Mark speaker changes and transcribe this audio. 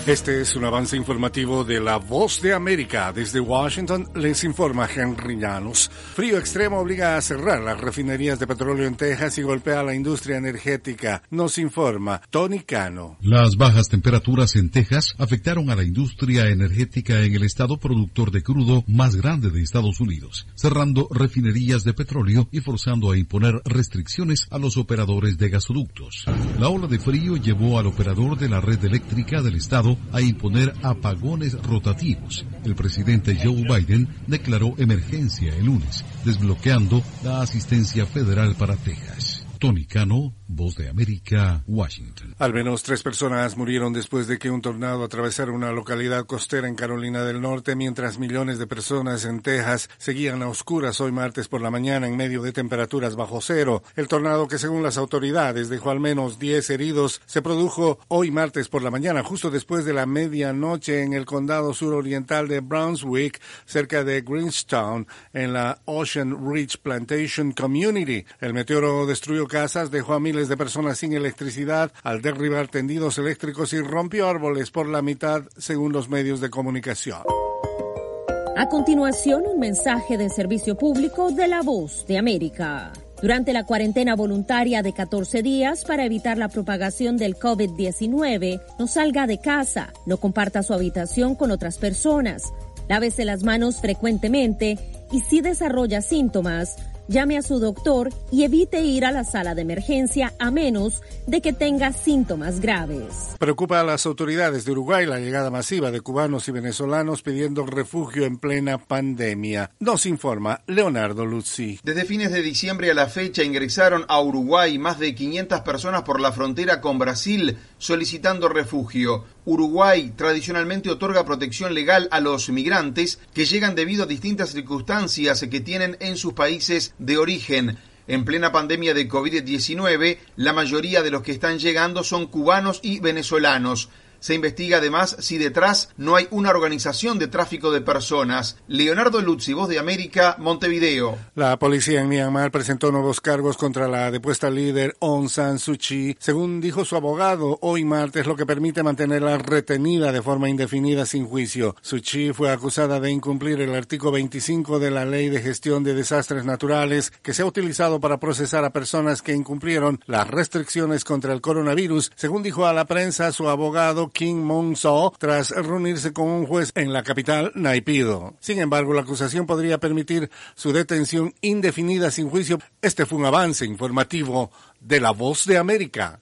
Speaker 1: Este es un avance informativo de La Voz de América. Desde Washington les informa Henry Llanos. Frío extremo obliga a cerrar las refinerías de petróleo en Texas y golpea a la industria energética. Nos informa Tony Cano.
Speaker 2: Las bajas temperaturas en Texas afectaron a la industria energética en el estado productor de crudo más grande de Estados Unidos, cerrando refinerías de petróleo y forzando a imponer restricciones a los operadores de gasoductos. La ola de frío llevó al operador de la red eléctrica del estado a imponer apagones rotativos. El presidente Joe Biden declaró emergencia el lunes, desbloqueando la asistencia federal para Texas. Tony Cano, Voz de América, Washington.
Speaker 1: Al menos 3 personas murieron después de que un tornado atravesara una localidad costera en Carolina del Norte, mientras millones de personas en Texas seguían a oscuras hoy martes por la mañana en medio de temperaturas bajo cero. El tornado, que según las autoridades dejó al menos 10 heridos, se produjo hoy martes por la mañana, justo después de la medianoche en el condado suroriental de Brunswick, cerca de Greenstown, en la Ocean Ridge Plantation Community. El meteoro destruyó casas, dejó a miles de personas sin electricidad al derribar tendidos eléctricos y rompió árboles por la mitad, según los medios de comunicación.
Speaker 3: A continuación, un mensaje de servicio público de La Voz de América. Durante la cuarentena voluntaria de 14 días para evitar la propagación del COVID-19, no salga de casa, no comparta su habitación con otras personas, lávese las manos frecuentemente y si desarrolla síntomas, llame a su doctor y evite ir a la sala de emergencia a menos de que tenga síntomas graves.
Speaker 1: Preocupa a las autoridades de Uruguay la llegada masiva de cubanos y venezolanos pidiendo refugio en plena pandemia. Nos informa Leonardo Luzzi.
Speaker 4: Desde fines de diciembre a la fecha ingresaron a Uruguay más de 500 personas por la frontera con Brasil solicitando refugio. Uruguay tradicionalmente otorga protección legal a los migrantes que llegan debido a distintas circunstancias que tienen en sus países de origen. En plena pandemia de COVID-19, la mayoría de los que están llegando son cubanos y venezolanos. Se investiga además si detrás no hay una organización de tráfico de personas. Leonardo Luzzi, Voz de América, Montevideo.
Speaker 1: La policía en Myanmar presentó nuevos cargos contra la depuesta líder Aung San Suu Kyi, según dijo su abogado hoy martes, lo que permite mantenerla retenida de forma indefinida sin juicio. Suu Kyi fue acusada de incumplir el artículo 25 de la Ley de Gestión de Desastres Naturales, que se ha utilizado para procesar a personas que incumplieron las restricciones contra el coronavirus, según dijo a la prensa su abogado Kim Mong-so, tras reunirse con un juez en la capital, Naypyidaw. Sin embargo, la acusación podría permitir su detención indefinida sin juicio. Este fue un avance informativo de La Voz de América.